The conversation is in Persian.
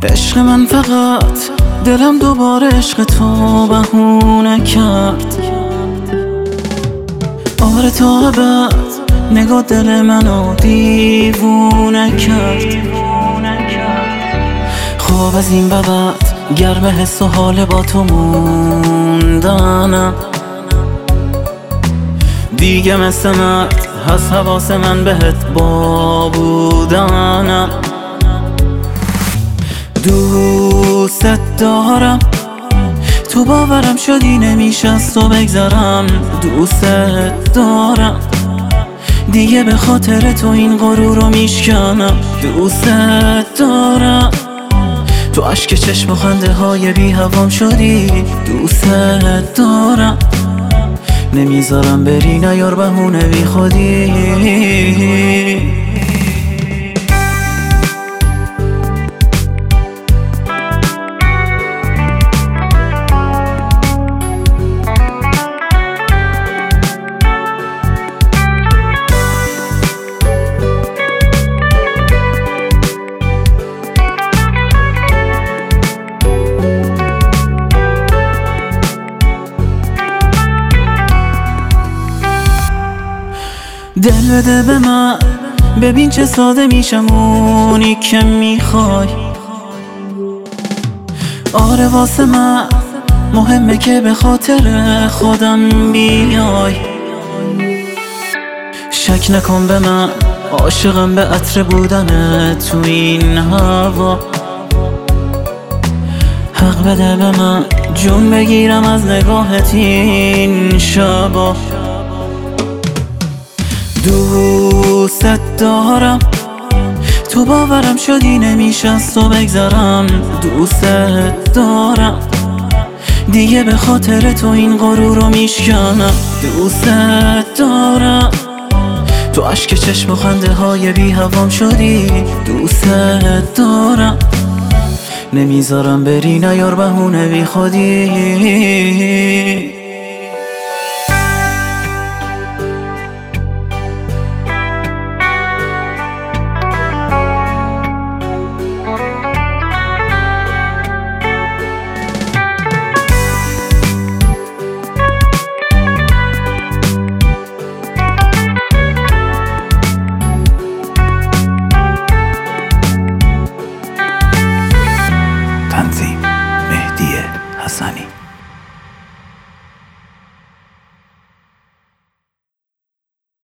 عشق من فقط دلم دوباره عشق تو بهونه کرد. آره تا ابد نگاه دل منو دیوونه کرد. خواب از این به بعد گرم حس و حال با تو موندنم. دیگه مثل مرد هست حواس من بهت با بودنم. دوست دارم تو باورم شدی نمیشه از تو بگذرم. دوست دارم دیگه به خاطر تو این غرور رو میشکنم. دوست دارم تو اشک چشم و خنده های بی هوام شدی. دوست دارم نمیذارم بری نیار بهونه بی خودی. دل بده به من ببین چه ساده میشم اونی که میخوای. آره واسه من مهمه که به خاطر خودم بیای. شک نکن به من عاشقم به عطر بودن تو این هوا. حق بده به من جون بگیرم از نگاهت این شبا. دوست دارم تو باورم شدی نمیشه از تو بگذرم. دوست دارم دیگه به خاطر تو این غرور رو میشکنم. دوست دارم تو اشک چشم و خنده های بی هوام شدی. دوست دارم نمیذارم بری نیار بهونه بی خودی. تنظیم مهدی حسنی.